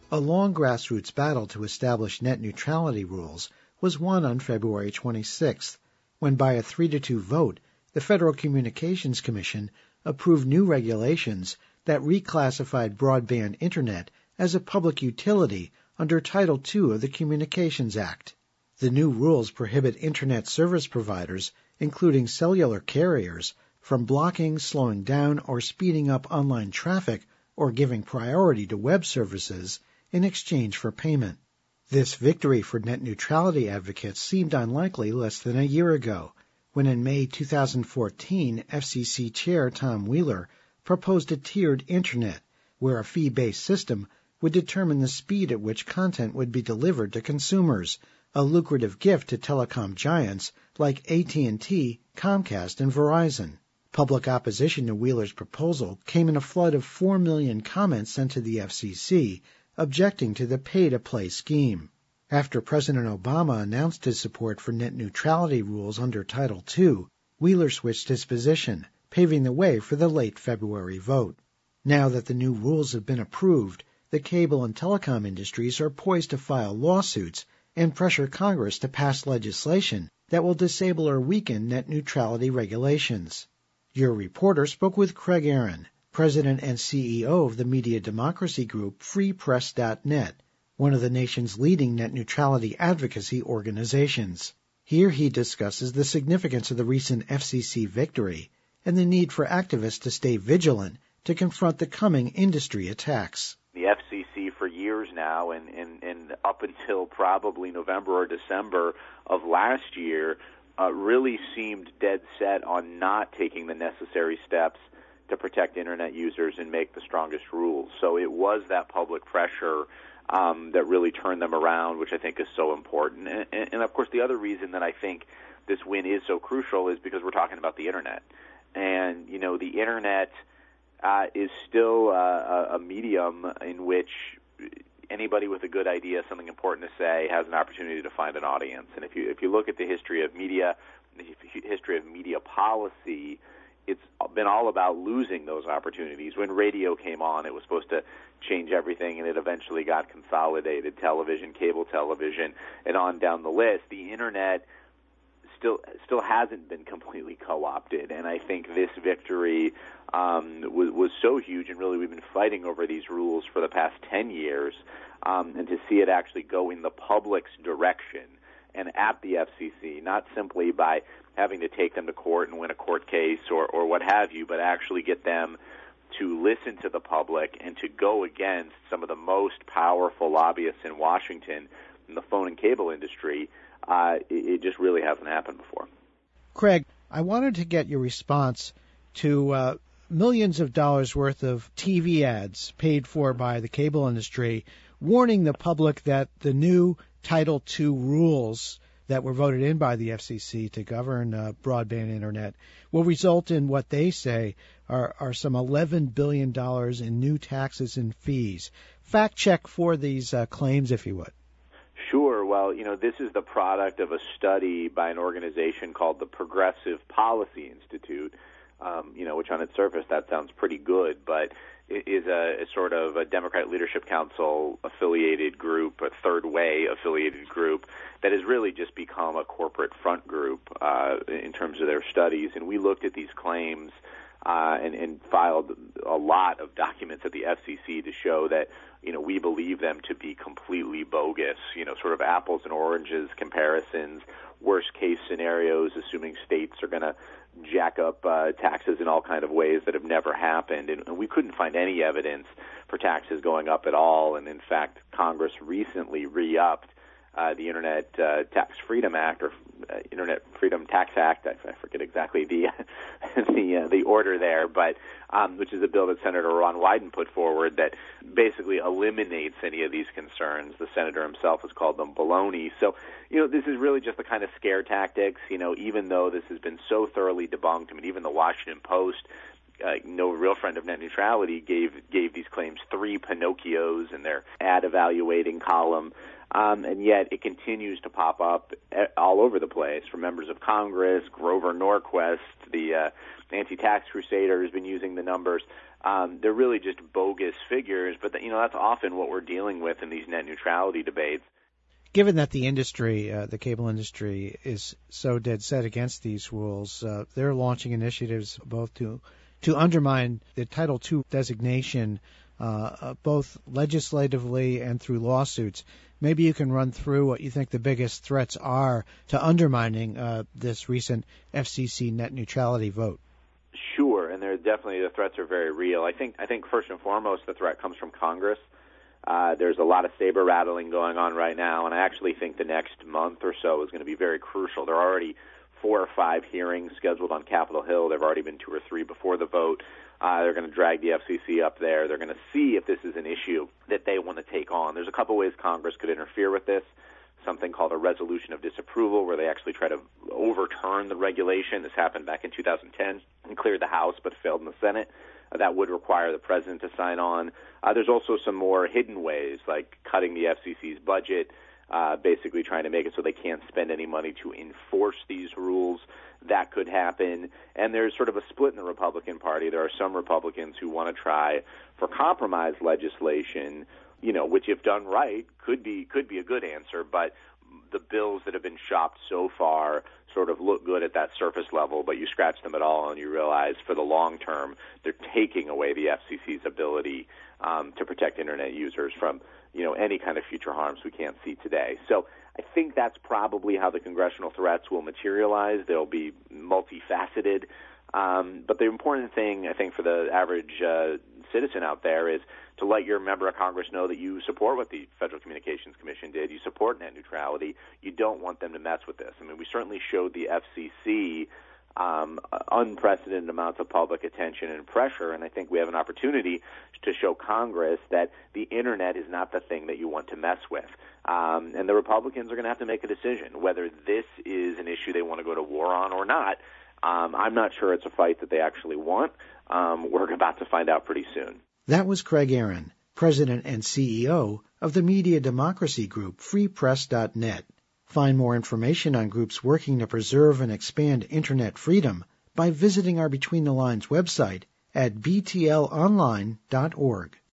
A long grassroots battle to establish net neutrality rules was won on February 26th, when by a 3-2 vote, the Federal Communications Commission approved new regulations that reclassified broadband Internet as a public utility under Title II of the Communications Act. The new rules prohibit Internet service providers, including cellular carriers, from blocking, slowing down, or speeding up online traffic or giving priority to web services in exchange for payment. This victory for net neutrality advocates seemed unlikely less than a year ago, when in May 2014, FCC Chair Tom Wheeler proposed a tiered Internet, where a fee-based system would determine the speed at which content would be delivered to consumers, a lucrative gift to telecom giants like AT&T, Comcast, and Verizon. Public opposition to Wheeler's proposal came in a flood of 4 million comments sent to the FCC, objecting to the pay-to-play scheme. After President Obama announced his support for net neutrality rules under Title II, Wheeler switched his position, paving the way for the late February vote. Now that the new rules have been approved, the cable and telecom industries are poised to file lawsuits and pressure Congress to pass legislation that will disable or weaken net neutrality regulations. Your reporter spoke with Craig Aaron, President and CEO of the media democracy group FreePress.net, one of the nation's leading net neutrality advocacy organizations. Here he discusses the significance of the recent FCC victory and the need for activists to stay vigilant to confront the coming industry attacks. The FCC for years now, and up until probably November or December of last year, really seemed dead set on not taking the necessary steps to protect Internet users and make the strongest rules. So it was that public pressure that really turned them around, which I think is so important. And of course, the other reason that I think this win is so crucial is because we're talking about the Internet. And, you know, the Internet is still a medium in which anybody with a good idea, something important to say, has an opportunity to find an audience. And if you look at the history of media, the history of media policy, it's been all about losing those opportunities. When radio came on, it was supposed to change everything, and it eventually got consolidated. Television, cable television, and on down the list. The Internet still hasn't been completely co-opted, and I think this victory was so huge, and really we've been fighting over these rules for the past 10 years, and to see it actually go in the public's direction and at the FCC, not simply by having to take them to court and win a court case or what have you, but actually get them to listen to the public and to go against some of the most powerful lobbyists in Washington in the phone and cable industry. It just really hasn't happened before. Craig, I wanted to get your response to millions of dollars worth of TV ads paid for by the cable industry, warning the public that the new Title II rules that were voted in by the FCC to govern broadband Internet will result in what they say are some $11 billion in new taxes and fees. Fact check for these claims, if you would. Sure. Well, you know, this is the product of a study by an organization called the Progressive Policy Institute, which on its surface that sounds pretty good, but it is a sort of a Democratic Leadership Council affiliated group, a Third Way affiliated group that has really just become a corporate front group in terms of their studies. And we looked at these claims and filed a lot of documents at the FCC to show that, you know, we believe them to be completely bogus, you know, sort of apples and oranges comparisons, worst case scenarios, assuming states are going to jack up taxes in all kind of ways that have never happened. And we couldn't find any evidence for taxes going up at all. And in fact, Congress recently re-upped the Internet Tax Freedom Act, or Internet Freedom Tax Act. I forget exactly the order there, but which is a bill that Senator Ron Wyden put forward that basically eliminates any of these concerns. The senator himself has called them baloney. So, you know, this is really just the kind of scare tactics. You know, even though this has been so thoroughly debunked, I mean, even the Washington Post no real friend of net neutrality, gave these claims 3 Pinocchios in their ad evaluating column. And yet it continues to pop up all over the place from members of Congress. Grover Norquist, the anti-tax crusader, has been using the numbers. They're really just bogus figures, but that's often what we're dealing with in these net neutrality debates. Given that the industry, the cable industry, is so dead set against these rules, they're launching initiatives both to undermine the Title II designation, both legislatively and through lawsuits. Maybe you can run through what you think the biggest threats are to undermining this recent FCC net neutrality vote. Sure, and the threats are very real. I think first and foremost the threat comes from Congress. There's a lot of saber rattling going on right now, and I actually think the next month or so is going to be very crucial. There are already 4 or 5 hearings scheduled on Capitol Hill. There have already been 2 or 3 before the vote. They're going to drag the FCC up there. They're going to see if this is an issue that they want to take on. There's a couple ways Congress could interfere with this. Something called a resolution of disapproval, where they actually try to overturn the regulation. This happened back in 2010 and cleared the House but failed in the Senate. That would require the president to sign on. There's also some more hidden ways, like cutting the FCC's budget, basically trying to make it so they can't spend any money to enforce these rules. That could happen. And there's sort of a split in the Republican Party. There are some Republicans who want to try for compromise legislation, which if done right could be a good answer, but the bills that have been shopped so far sort of look good at that surface level, but you scratch them at all and you realize for the long term they're taking away the FCC's ability to protect Internet users from any kind of future harms we can't see today. So I think that's probably how the congressional threats will materialize. They'll be multifaceted. But the important thing, I think, for the average citizen out there is to let your member of Congress know that you support what the Federal Communications Commission did. You support net neutrality. You don't want them to mess with this. I mean, we certainly showed the FCC unprecedented amounts of public attention and pressure, and I think we have an opportunity to show Congress that the Internet is not the thing that you want to mess with. And the Republicans are going to have to make a decision whether this is an issue they want to go to war on or not. I'm not sure it's a fight that they actually want. We're about to find out pretty soon. That was Craig Aaron, President and CEO of the media democracy group FreePress.net. Find more information on groups working to preserve and expand Internet freedom by visiting our Between the Lines website at btlonline.org.